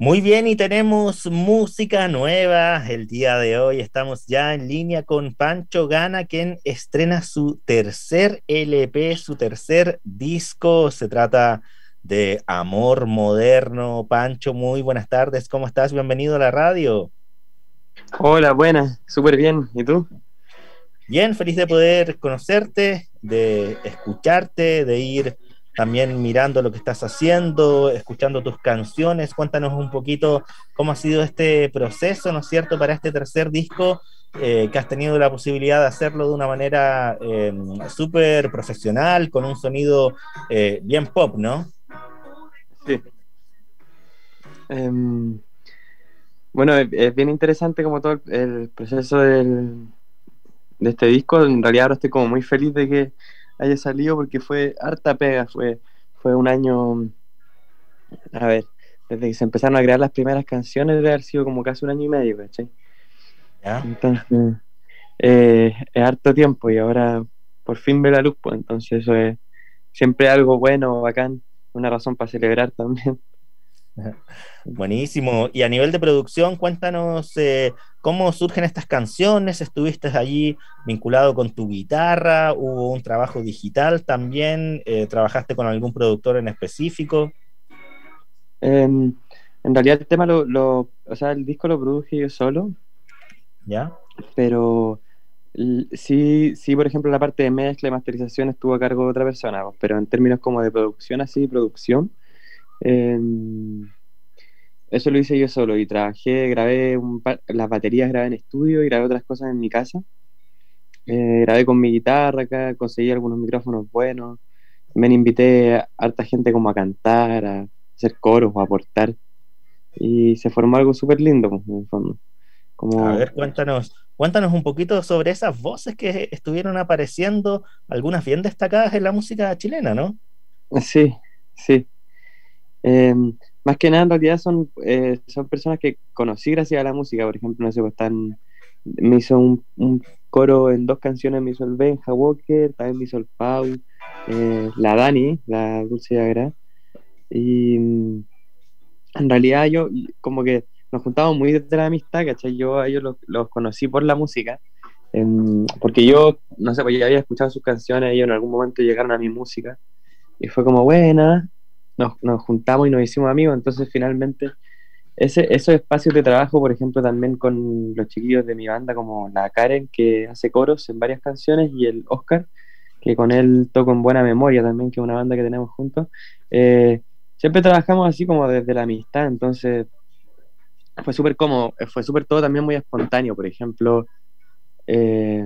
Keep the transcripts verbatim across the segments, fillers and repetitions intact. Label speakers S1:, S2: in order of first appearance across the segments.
S1: Muy bien, y tenemos música nueva. El día de hoy estamos ya en línea con Pancho Gana, quien estrena su tercer L P, su tercer disco. Se trata de Amor Moderno. Pancho, muy buenas tardes. ¿Cómo estás? Bienvenido a la radio.
S2: Hola, buenas, súper bien. ¿Y tú?
S1: Bien, feliz de poder conocerte, de escucharte, de ir también mirando lo que estás haciendo, escuchando tus canciones. Cuéntanos un poquito cómo ha sido este proceso, ¿no es cierto?, para este tercer disco, eh, que has tenido la posibilidad de hacerlo de una manera eh, súper profesional, con un sonido eh, bien pop, ¿no?
S2: Sí. Em, bueno, es, es bien interesante como todo el, el proceso del- de este disco. En realidad ahora estoy como muy feliz de que haya salido porque fue harta pega. Fue, fue un año, a ver, desde que se empezaron a crear las primeras canciones debe haber sido como casi un año y medio, ¿cachai?
S1: ¿Ya?
S2: Entonces, eh, es harto tiempo y ahora por fin ve la luz, pues entonces eso es siempre algo bueno, bacán, una razón para celebrar también.
S1: Buenísimo. Y a nivel de producción, cuéntanos eh, cómo surgen estas canciones. ¿Estuviste allí vinculado con tu guitarra? ¿Hubo un trabajo digital también? Eh, ¿trabajaste con algún productor en específico?
S2: En, en realidad el tema lo, lo- o sea, el disco lo produje yo solo,
S1: ¿Ya?
S2: pero l- sí, sí, por ejemplo, la parte de mezcla y masterización estuvo a cargo de otra persona, pues, pero en términos como de producción, así, producción, eh, eso lo hice yo solo y trabajé, grabé un par- las baterías grabé en estudio y grabé otras cosas en mi casa. Eh, grabé con mi guitarra acá, conseguí algunos micrófonos buenos, me invité a harta gente como a cantar, a hacer coros o a aportar y se formó algo súper lindo, pues, en el fondo.
S1: A
S2: Como,
S1: ver, cuéntanos, cuéntanos un poquito sobre esas voces que estuvieron apareciendo, algunas bien destacadas en la música chilena, ¿no?
S2: sí, sí. Eh, Más que nada, en realidad son, eh, son personas que conocí gracias a la música. Por ejemplo, no sé, pues están, me hizo un, un coro en dos canciones, me hizo el Benja Walker, también me hizo el Pau, eh, la Dani, la Dulce Agra. Y mm, en realidad yo como que nos juntamos muy desde la amistad, ¿cachai? Yo a ellos los, los conocí por la música, em, porque yo, no sé, pues ya había escuchado sus canciones, ellos en algún momento llegaron a mi música. Y fue como, buena, nos, nos juntamos y nos hicimos amigos, entonces finalmente ese, esos espacios de trabajo, por ejemplo, también con los chiquillos de mi banda, como la Karen, que hace coros en varias canciones, y el Oscar, que con él toco en Buena Memoria también, que es una banda que tenemos juntos, eh, siempre trabajamos así como desde la amistad, entonces fue súper cómodo, fue súper todo también muy espontáneo, por ejemplo, eh,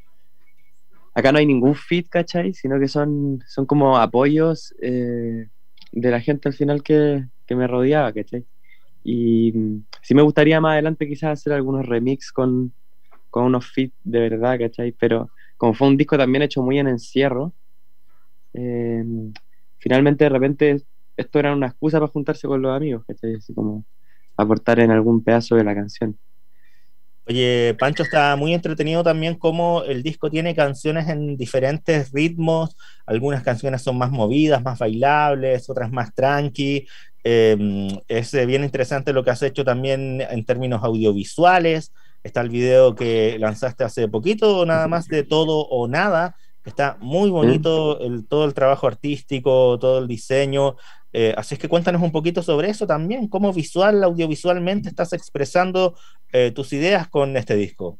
S2: acá no hay ningún fit, ¿cachai? Sino que son, son como apoyos eh, de la gente al final que, que me rodeaba, ¿cachai? Y mm, sí me gustaría más adelante quizás hacer algunos remix con, con unos fit de verdad, ¿cachai? Pero como fue un disco también hecho muy en encierro, eh, finalmente de repente esto era una excusa para juntarse con los amigos, ¿cachai? Así como aportar en algún pedazo de la canción.
S1: Oye, Pancho, está muy entretenido también cómo el disco tiene canciones en diferentes ritmos. Algunas canciones son más movidas, más bailables, otras más tranqui. Eh, es eh, bien interesante lo que has hecho también en términos audiovisuales. Está el video que lanzaste hace poquito, nada más, de Todo o Nada. Está muy
S2: ¿Mm?
S1: bonito el, todo el trabajo artístico, todo el diseño. Eh, así es que cuéntanos un poquito sobre eso también, cómo visual, audiovisualmente estás expresando eh, tus ideas con este disco.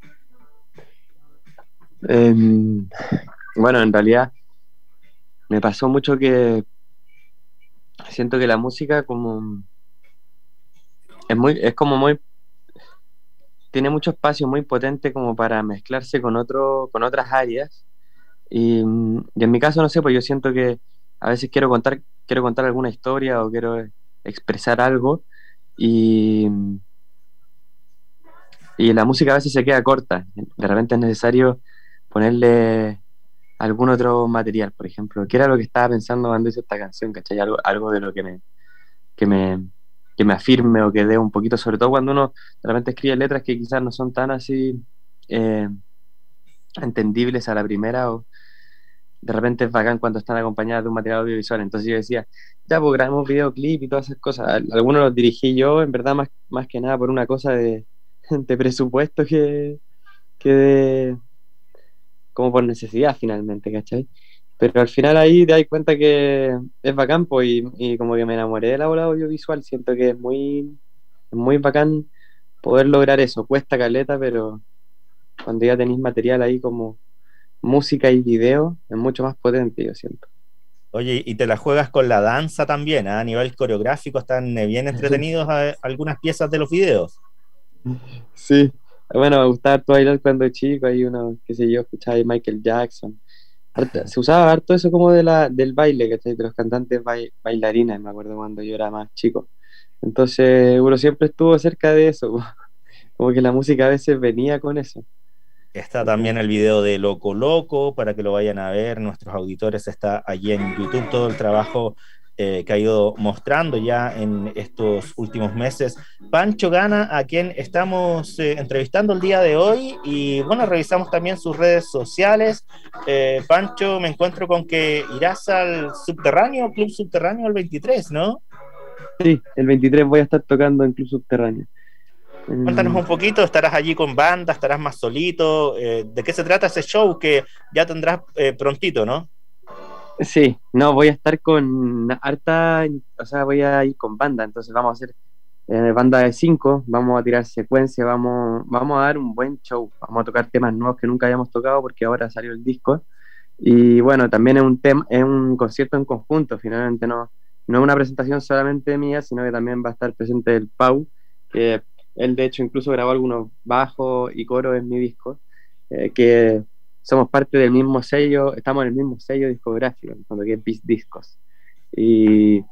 S2: Eh, bueno, en realidad me pasó mucho que siento que la música como es muy, es como muy, tiene mucho espacio muy potente como para mezclarse con otro, con otras áreas. Y, mm, y en mi caso, no sé, pues yo siento que a veces quiero contar, quiero contar alguna historia o quiero expresar algo y, y la música a veces se queda corta. De repente es necesario ponerle algún otro material, por ejemplo, que era lo que estaba pensando cuando hice esta canción, ¿cachai? Algo, algo de lo que me, que me, que me afirme o que dé un poquito, sobre todo cuando uno de repente escribe letras que quizás no son tan así eh, entendibles a la primera o, de repente es bacán cuando están acompañadas de un material audiovisual. Entonces yo decía, ya, pues grabemos videoclip y todas esas cosas. Al- Algunos los dirigí yo, en verdad, más, más que nada por una cosa de, de presupuesto que, que de, como por necesidad finalmente, ¿cachai? Pero al final ahí te das cuenta que es bacán, pues, y, y como que me enamoré de la ola audiovisual. Siento que es muy, es muy bacán poder lograr eso. Cuesta caleta, pero cuando ya tenéis material ahí como música y video, es mucho más potente, yo siento.
S1: Oye, y te la juegas con la danza también, ¿ah? A nivel coreográfico están eh, bien entretenidos eh, algunas piezas de los videos.
S2: Sí, bueno, me gustaba harto bailar cuando chico, hay uno, qué sé yo, escuchaba ahí Michael Jackson. Harta- se usaba harto eso como de la, del baile, ¿cachai? De los cantantes bai- bailarines, me acuerdo cuando yo era más chico. Entonces, uno siempre estuvo cerca de eso, como que la música a veces venía con eso.
S1: Está también
S2: ¿Cachai?
S1: el video de Loco Loco para que lo vayan a ver. Nuestros auditores está allí en YouTube todo el trabajo eh, que ha ido mostrando ya en estos últimos meses. Pancho Gana, a quien estamos eh, entrevistando el día de hoy. Y bueno, revisamos también sus redes sociales. Eh, Pancho, me encuentro con que irás al subterráneo, Club Subterráneo el veintitrés, ¿no?
S2: Sí, el veintitrés voy a estar tocando en Club Subterráneo.
S1: Cuéntanos
S2: Mm,
S1: un poquito, ¿estarás allí con banda? ¿Estarás más solito? Eh, ¿de qué se trata ese show que ya tendrás eh, prontito, ¿no?
S2: sí, no, voy a estar con harta, o sea, voy a ir con banda, entonces vamos a hacer eh, banda de cinco, vamos a tirar secuencia, vamos, vamos a dar un buen show, vamos a tocar temas nuevos que nunca habíamos tocado porque ahora salió el disco. Y bueno, también es un tema, es un concierto en conjunto, finalmente no, no es una presentación solamente mía, sino que también va a estar presente el Pau, que él de hecho incluso grabó algunos bajos y coros en mi disco, eh, que somos parte del mismo sello, estamos en el mismo sello discográfico, cuando que es Bis Discos. Y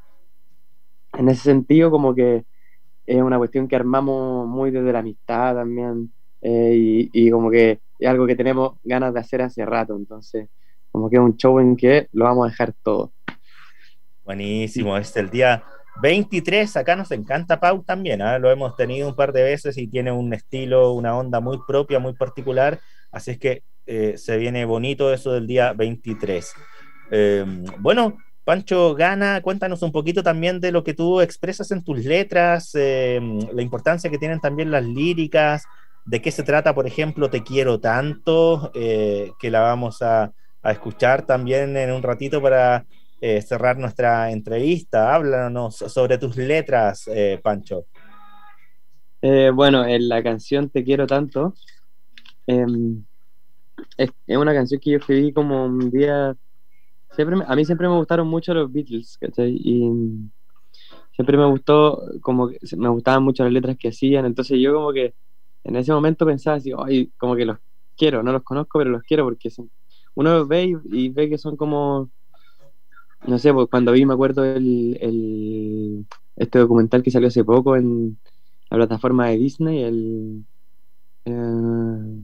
S2: en ese sentido como que es una cuestión que armamos muy desde la amistad también, eh, y, y como que es algo que tenemos ganas de hacer hace rato, entonces como que es un show en que lo vamos a dejar todo.
S1: Buenísimo, es el día veintitrés. Acá nos encanta Pau también, ¿eh? Lo hemos tenido un par de veces y tiene un estilo, una onda muy propia, muy particular, así es que eh, se viene bonito eso del día veintitrés. Eh, bueno, Pancho Gana, cuéntanos un poquito también de lo que tú expresas en tus letras, eh, la importancia que tienen también las líricas, de qué se trata, por ejemplo, Te quiero tanto, eh, que la vamos a, a escuchar también en un ratito para eh, cerrar nuestra entrevista. Háblanos sobre tus letras, eh, Pancho.
S2: Eh, bueno, en la canción Te quiero tanto, eh, es, es una canción que yo escribí como un día, siempre me- a mí siempre me gustaron mucho los Beatles, ¿cachai? Y siempre me gustó, como que me gustaban mucho las letras que hacían, entonces yo como que en ese momento pensaba así, ay, como que los quiero, no los conozco, pero los quiero porque son, uno los ve y, y ve que son como, no sé, pues cuando vi, me acuerdo el, el, este documental que salió hace poco en la plataforma de Disney, el, eh, no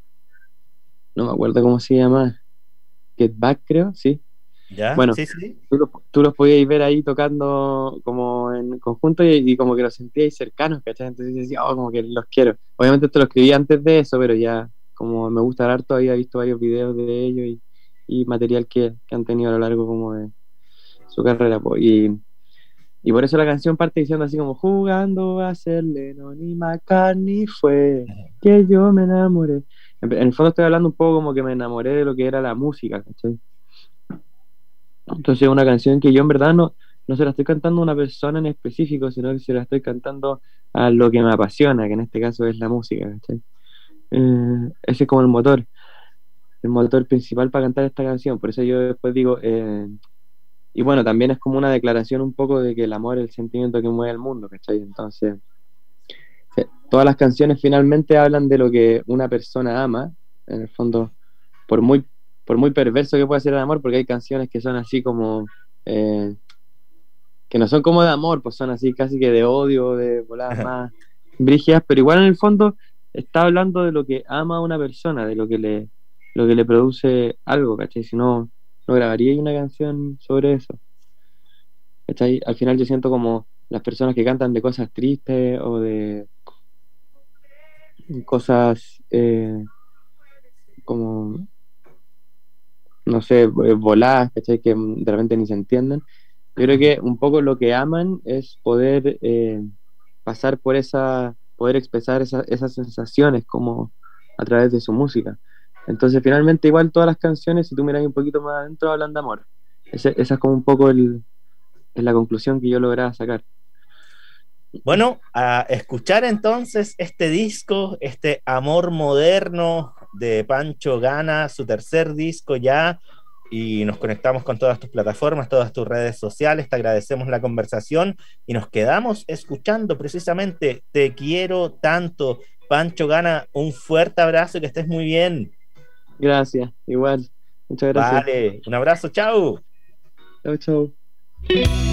S2: me acuerdo cómo se llama, Get Back creo, sí.
S1: ¿Ya?
S2: Bueno,
S1: Sí, sí.
S2: tú los, tú los podías ver ahí tocando como en conjunto y, y como que los sentíais cercanos, ¿cachai? Entonces decía, oh, como que los quiero. Obviamente esto lo escribí antes de eso, pero ya como me gusta hablar todavía he visto varios videos de ellos y, y material que, que han tenido a lo largo como de su carrera, po. Y, y por eso la canción parte diciendo así como jugando a ser Lennon y McCartney fue que yo me enamoré. En, en el fondo estoy hablando un poco como que me enamoré de lo que era la música, ¿cachai? Entonces es una canción que yo en verdad no, no se la estoy cantando a una persona en específico, sino que se la estoy cantando a lo que me apasiona, que en este caso es la música, ¿cachai? Eh, ese es como el motor, el motor principal para cantar esta canción. Por eso yo después digo, eh, y bueno, también es como una declaración un poco de que el amor es el sentimiento que mueve el mundo, ¿cachai? Entonces, sí, todas las canciones finalmente hablan de lo que una persona ama, en el fondo, por muy, por muy perverso que pueda ser el amor, porque hay canciones que son así como... eh, que no son como de amor, pues son así casi que de odio, de voladas más brígidas, pero igual en el fondo está hablando de lo que ama a una persona, de lo que le, lo que le produce algo, ¿cachai? Si no, no grabaría una canción sobre eso, ¿cachai? Al final yo siento como las personas que cantan de cosas tristes o de cosas eh, como, no sé, eh, voladas, ¿cachai? Que de repente ni se entienden. Yo creo que un poco lo que aman es poder eh, pasar por esa, poder expresar esa- esas sensaciones como a través de su música. Entonces, finalmente, igual todas las canciones, si tú miras un poquito más adentro, hablan de amor. Ese- esa es como un poco el, es la conclusión que yo lograba sacar.
S1: Bueno, a escuchar entonces este disco, este Amor Moderno de Pancho Gana, su tercer disco ya, y nos conectamos con todas tus plataformas, todas tus redes sociales, te agradecemos la conversación y nos quedamos escuchando precisamente Te quiero tanto. Pancho Gana, un fuerte abrazo y que estés muy bien.
S2: Gracias, igual. Muchas gracias.
S1: Vale, un abrazo, chao.
S2: Chau, chau.